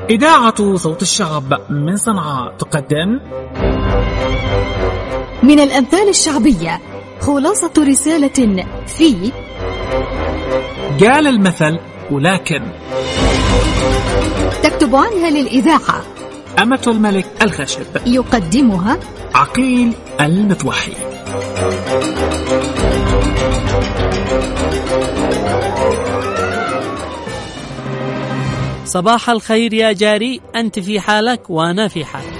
إذاعة صوت الشعب من صنعاء تقدم من الأمثال الشعبية خلاصة رسالة في قال المثل ولكن. تكتب عنها للإذاعة أمة الملك الخشب. يقدمها عقيل المتوحي. صباح الخير يا جاري، أنت في حالك وأنا في حالي.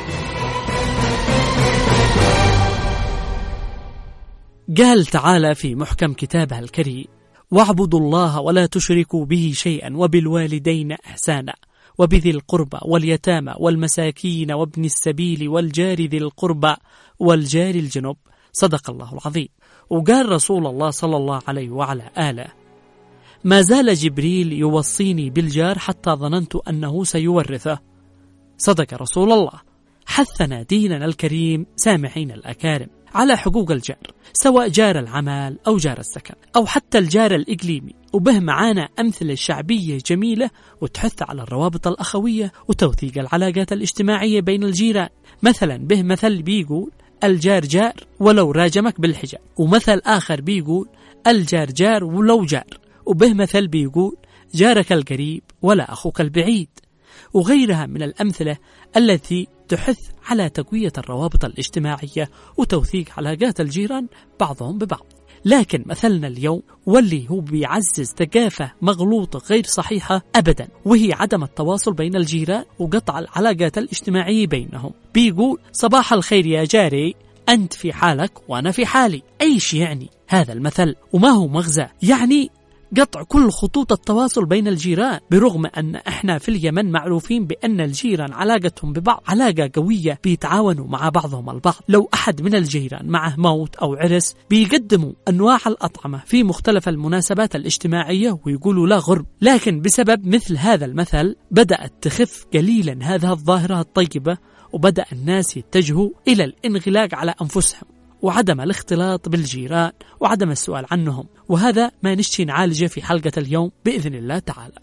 قال تعالى في محكم كتابه الكريم: واعبدوا الله ولا تشركوا به شيئا وبالوالدين إحسانا وبذي القربى واليتامى والمساكين وابن السبيل والجار ذي القربى والجار الجنب. صدق الله العظيم. وقال رسول الله صلى الله عليه وعلى آله: ما زال جبريل يوصيني بالجار حتى ظننت أنه سيورثه. صدق رسول الله. حثنا ديننا الكريم سامحين الأكارم على حقوق الجار، سواء جار العمل أو جار السكن أو حتى الجار الإقليمي، وبه معانا أمثلة شعبية جميلة وتحث على الروابط الأخوية وتوثيق العلاقات الاجتماعية بين الجيران. مثلا به مثل بيقول: الجار جار ولو راجمك بالحجاب، ومثل آخر بيقول: الجار جار ولو جار، وبه مثل بيقول: جارك القريب ولا أخوك البعيد، وغيرها من الأمثلة التي تحث على تقوية الروابط الاجتماعية وتوثيق علاقات الجيران بعضهم ببعض. لكن مثلنا اليوم واللي هو بيعزز ثقافة مغلوطة غير صحيحة أبدا، وهي عدم التواصل بين الجيران وقطع العلاقات الاجتماعية بينهم. بيقول: صباح الخير يا جاري، أنت في حالك وأنا في حالي. أيش يعني هذا المثل وما هو مغزى؟ يعني قطع كل خطوط التواصل بين الجيران، برغم أن احنا في اليمن معروفين بأن الجيران علاقتهم ببعض علاقة قوية، بيتعاونوا مع بعضهم البعض. لو أحد من الجيران معه موت أو عرس بيقدموا أنواع الأطعمة في مختلف المناسبات الاجتماعية ويقولوا لا غرب. لكن بسبب مثل هذا المثل بدأت تخف قليلا هذه الظاهرة الطيبة، وبدأ الناس يتجهوا إلى الانغلاق على أنفسهم وعدم الاختلاط بالجيران وعدم السؤال عنهم. وهذا ما نشتي نعالجه في حلقة اليوم بإذن الله تعالى.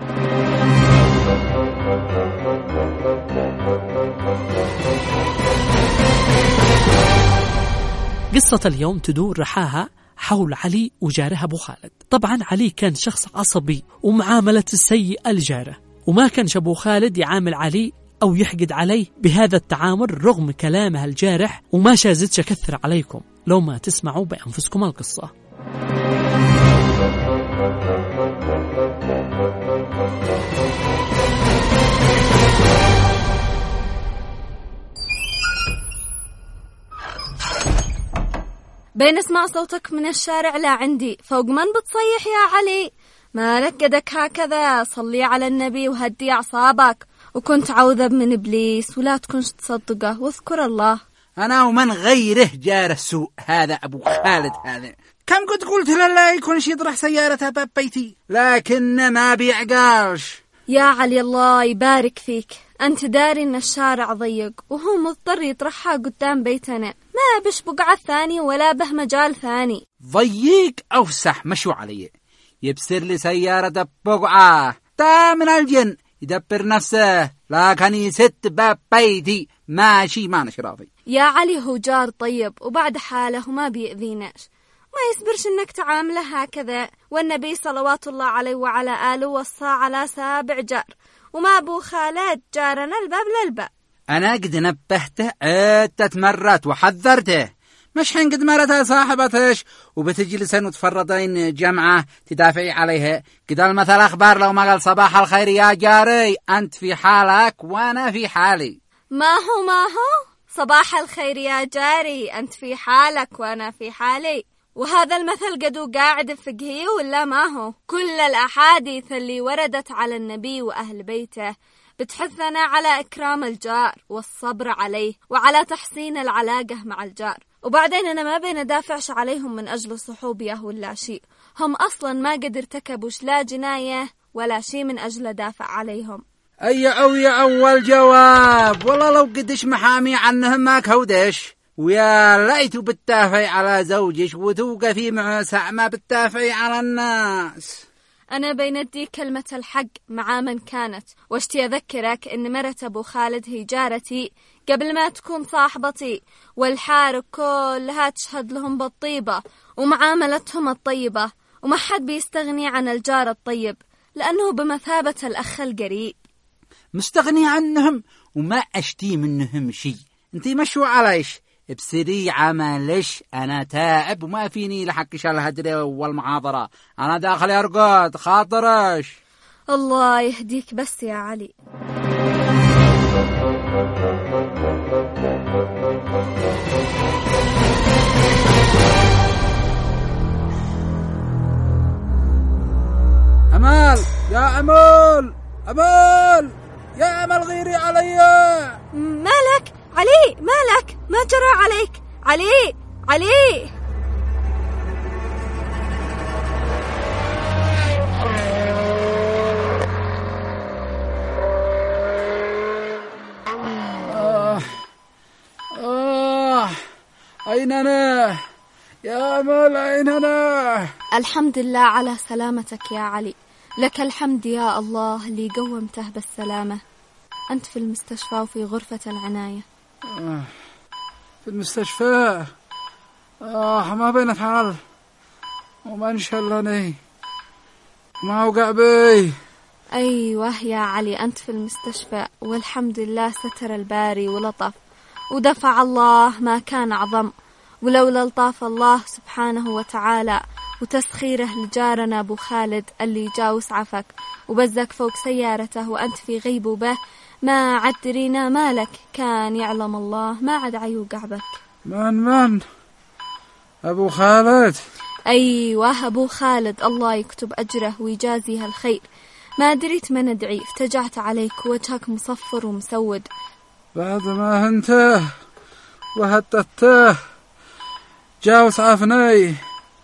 قصة اليوم تدور رحاها حول علي وجاره أبو خالد. طبعا علي كان شخص عصبي ومعاملة السيئة لجاره، وما كان أبو خالد يعامل علي أو يحقد عليه بهذا التعامل رغم كلامه الجارح. وما شازتش أكثر عليكم لو ما تسمعوا بأنفسكم القصة. بين اسمع صوتك من الشارع لا عندي، فوق من بتصيح يا علي؟ مالك قدك هكذا؟ صلي على النبي وهدي أعصابك، وكنت عوذب من إبليس ولا تكونش تصدقه واذكر الله. أنا ومن غيره جار السوء هذا أبو خالد هذا. كم كنت قلت لا يكونش يطرح سيارته باب بيتي، لكن ما بيعقالش. يا علي الله يبارك فيك، أنت داري إن الشارع ضيق وهو مضطر يطرحها قدام بيتنا، ما بش بقعة ثاني ولا به مجال ثاني. ضيق أوسح مشو علي، يبصر لي سيارة بقعة تا من الجن يدبر نفسه، لكن يست باب بيتي ماشي ما نشراضي. يا علي هو جار طيب وبعد حاله وما بيأذيناش، ما يصبرش انك تعامله هكذا. والنبي صلوات الله عليه وعلى آله وصى على 7 جار، وما أبو خالد جارنا الباب للباب. أنا قد نبهته 3 مرات وحذرته، مش حين قد مرتها صاحبتش وبتجلسن وتفرضين جمعة تدافعي عليها. قد المثل أخبار لو ما قال صباح الخير يا جاري، أنت في حالك وأنا في حالي. ما هو صباح الخير يا جاري، أنت في حالك وأنا في حالي. وهذا المثل قدو قاعد فقهي ولا ما هو؟ كل الأحاديث اللي وردت على النبي وأهل بيته بتحثنا على إكرام الجار والصبر عليه وعلى تحسين العلاقة مع الجار. وبعدين أنا ما بين دافعش عليهم من أجل صحوبية ولا شيء، هم أصلا ما قد ارتكبوش لا جناية ولا شيء من أجل دافع عليهم. يا أول جواب، والله لو قدش محامي عنهم ما كودش. ويا ليتو بتدافعي على زوجك وتوقفي مع ساعة ما بتدافعي على الناس. أنا بيندي كلمة الحق مع من كانت، واشتي أذكرك إن مرة أبو خالد هي جارتي قبل ما تكون صاحبتي، والحارة كلها تشهد لهم بالطيبة ومعاملتهم الطيبة، وما حد بيستغني عن الجار الطيب لأنه بمثابة الأخ القريب. مستغني عنهم وما أشتي منهم شي، انتي مشوا عليش بسري عملش، أنا تائب وما فيني لحقش الهدري والمعاضرة، أنا داخل أرقد خاطرش. الله يهديك بس يا علي. أمال يا أمال، أمال يا أمال غيري علي. مالك علي؟ مالك؟ ما جرى عليك علي؟ علي أين أنا يا أمال؟ أين أنا؟ الحمد لله على سلامتك يا علي، لك الحمد يا الله اللي قومته بالسلامة. أنت في المستشفى وفي غرفة العناية. في المستشفى؟ ما بين حال وما انشلني ما وقع بي. أيوة يا علي، أنت في المستشفى والحمد لله ستر الباري ولطف ودفع الله ما كان أعظم، ولولا لطاف الله سبحانه وتعالى وتسخيره لجارنا أبو خالد اللي جاء وسعفك وبزك فوق سيارته وأنت في غيبوبة ما عد درينا مالك، كان يعلم الله ما عد عيوقع بك. من أبو خالد؟ أيوة أبو خالد، الله يكتب أجره ويجازيه الخير. ما دريت من أدعي، افتجعت عليك وجهك مصفر ومسود بعد ما هنته وهدته جاء وسعفني.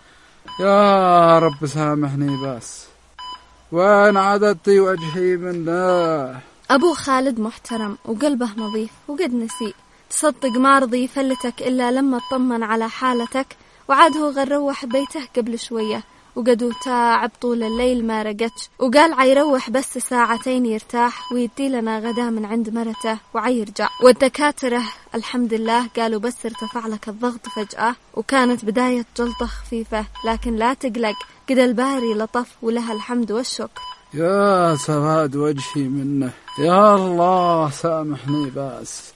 يا رب سامحني بس، وين عددت وجهي منه. أبو خالد محترم وقلبه نظيف وقد نسي، تصدق ما رضي يفلتك إلا لما اطمن على حالتك، وعاد هو غيروح بيته قبل شوية وقدو تعب طول الليل ما رقتش، وقال عيروح بس ساعتين يرتاح ويدي لنا غدا من عند مرته وعيرجع. والدكاترة الحمد لله قالوا بس ارتفع لك الضغط فجأة وكانت بداية جلطة خفيفة، لكن لا تقلق قد الباري لطف ولها الحمد والشكر. يا سواد وجهي منه، يا الله سامحني بس.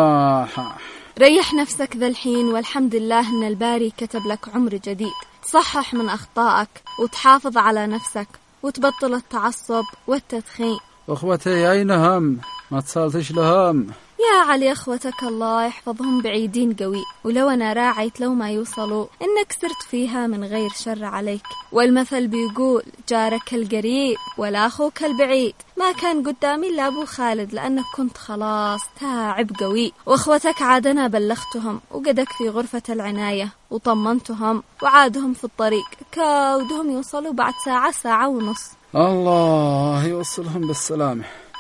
ريح نفسك ذا الحين، والحمد لله ان الباري كتب لك عمر جديد، تصحح من أخطائك وتحافظ على نفسك وتبطل التعصب والتدخين. أخوتي أينهم؟ ما اتصلتش لهم؟ يا علي أخوتك الله يحفظهم بعيدين قوي، ولو أنا راعيت لو ما يوصلوا إنك سرت فيها من غير شر عليك، والمثل بيقول جارك القريب ولا أخوك البعيد. ما كان قدامي إلا أبو خالد لأنك كنت خلاص تعب قوي، وأخوتك عادنا بلغتهم وقدك في غرفة العناية وطمنتهم وعادهم في الطريق، كودهم يوصلوا بعد ساعة ونص. الله يوصلهم بالسلامة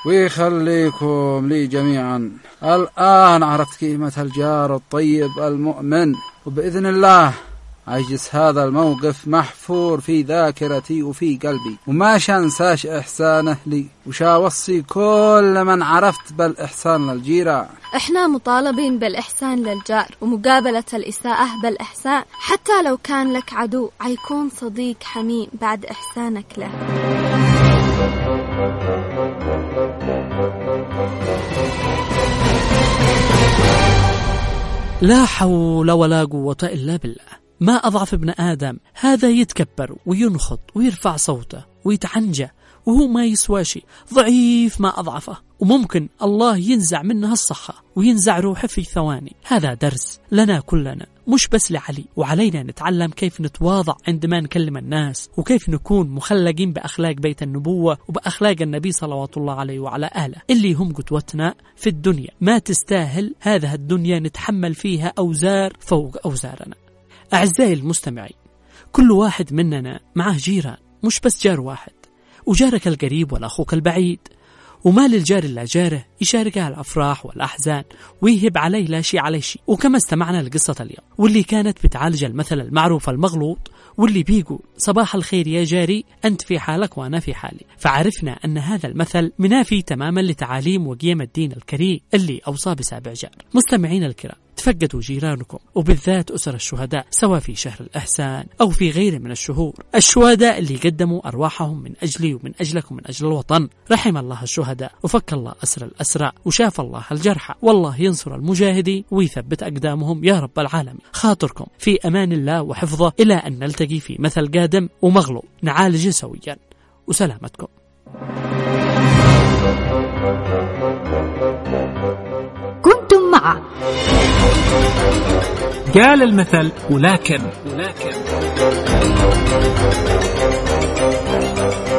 ويخليكم لي جميعا. الآن عرفت قيمة الجار الطيب المؤمن، وبإذن الله عجز هذا الموقف محفور في ذاكرتي وفي قلبي، وما شانساش إحسانه لي، وشاوصي كل من عرفت بالإحسان للجيران. إحنا مطالبين بالإحسان للجار ومقابلة الإساءة بالإحسان، حتى لو كان لك عدو عيكون صديق حميم بعد إحسانك له. لا حول ولا قوة إلا بالله. ما أضعف ابن آدم هذا، يتكبر وينخط ويرفع صوته ويتعنجى وهو ما يسوى شيء، ضعيف ما أضعفه، وممكن الله ينزع منه الصحة وينزع روحه في ثواني. هذا درس لنا كلنا، مش بس لعلي، وعلينا نتعلم كيف نتواضع عندما نكلم الناس، وكيف نكون مخلقين بأخلاق بيت النبوة وبأخلاق النبي صلوات الله عليه وعلى آله اللي هم قدوتنا في الدنيا. ما تستاهل هذه الدنيا نتحمل فيها أوزار فوق أوزارنا. أعزائي المستمعين، كل واحد مننا معه جيران، مش بس جار واحد، وجارك القريب ولا أخوك البعيد، وما للجار إلا جاره يشاركها الأفراح والأحزان ويهب عليه لا شيء عليه شيء. وكما استمعنا لقصة اليوم واللي كانت بتعالج المثل المعروف المغلوط واللي بيقول صباح الخير يا جاري أنت في حالك وأنا في حالي. فعرفنا أن هذا المثل منافي تماما لتعاليم وقيم الدين الكريم اللي أوصى بسابع جار. مستمعين الكرام، تفقدوا جيرانكم وبالذات أسر الشهداء سواء في شهر الإحسان أو في غيره من الشهور، الشهداء اللي قدموا أرواحهم من أجلي ومن أجلك ومن أجل الوطن. رحم الله الشهداء وفك الله أسر الأسرى وشاف الله الجرحى، والله ينصر المجاهدين ويثبت أقدامهم يا رب العالمين. خاطركم في أمان الله وحفظه إلى أن نلتقي في مثل قادم ومغلو نعالج سويا، وسلامتكم. كنتم مع قال المثل ولكن